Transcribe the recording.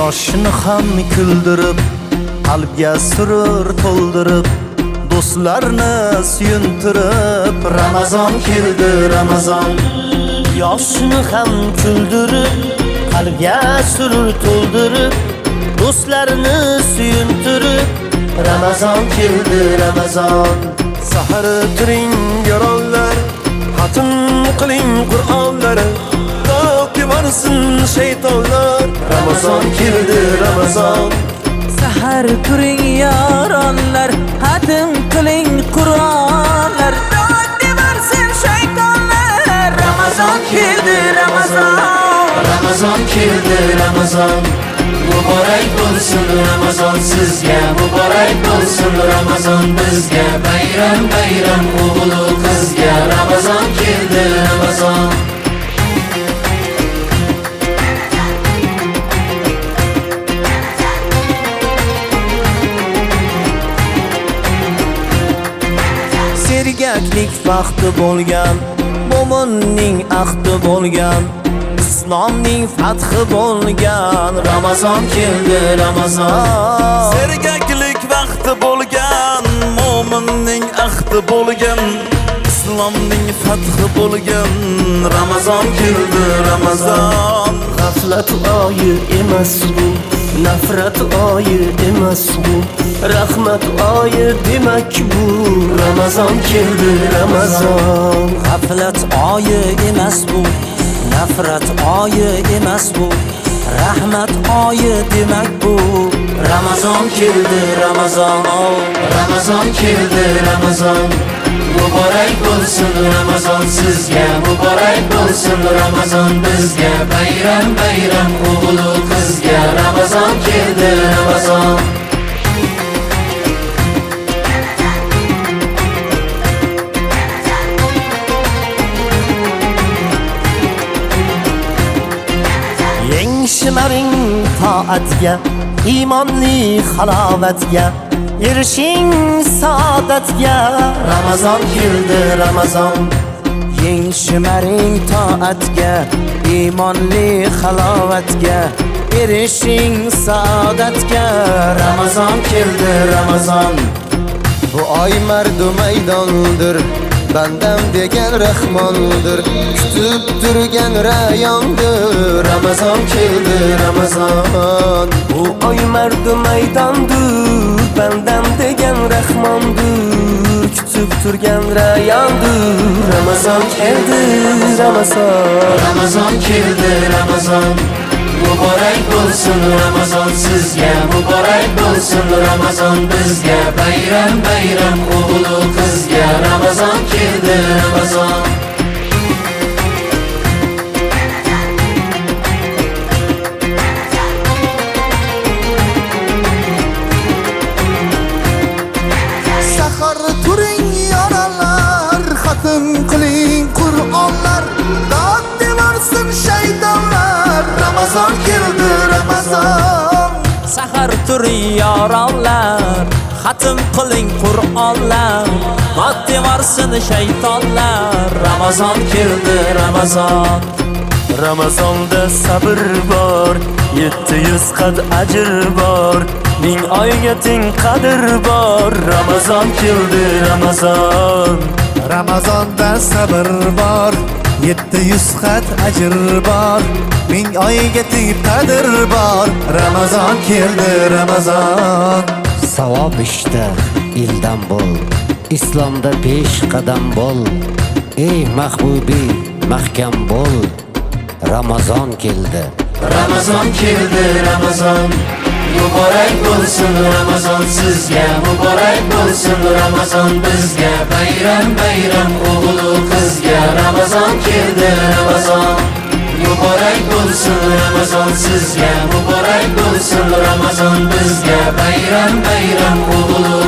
yoshni ham kuldirib, qalbga surur to'ldirib, do'stlarni suyuntirib, Ramazon keldi Ramazon. Yoshni ham kuldirib, qalbga surur to'ldirib, do'stlarni suyuntirib, Ramazon keldi Ramazon. Sahar turing yorollar, xatm qiling Qur'onlar, to'ki borsin shaytonlar. Ramazon keldi Ramazon. Sahar turing yoronlar, xatm qiling Qur'onlar, to'ki borsin shaytonlar. Ramazon keldi Ramazon. Ramazon keldi Ramazon. Muborak bo'lsin Ramazon sizga, muborak bo'lsin Ramazon bizga. Bayram bayram o'g'il qizga, Ramazon keldi Ramazon. Sergaklik vaqti bo'lgan, mo'minning ahdi bo'lgan, islomning fathi bo'lgan, Ramazon keldi Ramazon. Sergaklik vaqti bo'lgan, mo'minning ahdi bo'lgan, islomning fathi bo'lgan, Ramazon keldi Ramazon. G'aflat oyi emas bu, nafrat oyi emas bu, rahmat oyi demak bu, Ramazon keldi Ramazon. G'aflat oyi emas bu, nafrat oyi emas bu, rahmat oyi demak bu, Ramazon keldi Ramazon. Ramazon keldi Ramazon. Muborak bo'lsin Ramazon sizga, muborak bo'lsin Ramazon bizga. Bayram bayram o'g'il qizga, Ramazon keldi Ramazon. Shimaring toatga, iymonli halovatga, erishing saodatga, Ramazon keldi Ramazon. Shimaring toatga, iymonli halovatga, erishing saodatga, Ramazon keldi Ramazon. Bu oy mardu maydondir, bandam degan rahmondir, kutib turgan rayondir, Ramazon keldi Ramazon. Bu oy mardu maydondir, bandam degan rahmondir, kutib turgan rayondir, Ramazon keldi Ramazon. Ramazon keldi Ramazon. Muborak bo'lsin Ramazon sizga, muborak bo'lsin Ramazon bizga. Bayram bayram o'g'il qizga, Ramazon keldi Ramazon. Sahar turing yoralar, xatm qiling Qur'onlar, to'ki borsin shaytonlar. Ramazon keldi Ramazon. Sahar turing yoronlar, xatm qiling Qur'onlar, to'ki borsin shaytonlar. Ramazon keldi Ramazon. Ramazonda sabr bor, 700 qad ajr bor, 1000 oyga teng qadr bor, Ramazon keldi Ramazon. Ramazonda sabr bor, 700 qad ajr bor, 1000 oyga teng qadr bor, Ramazon keldi Ramazon. Savob ishda ildam bo'l, islomda 5 qadam bo'l, ey mahbubi mahkam bo'l, Ramazon keldi. Ramazon keldi Ramazon. Muborak bo'lsin Ramazon sizga, muborak bo'lsin Ramazon bizga. Bayram bayram o'g'il qizga, Ramazon keldi Ramazon. Muborak bo'lsin Ramazon sizga, muborak bo'lsin Ramazon bizga. Bayram bayram o'g'il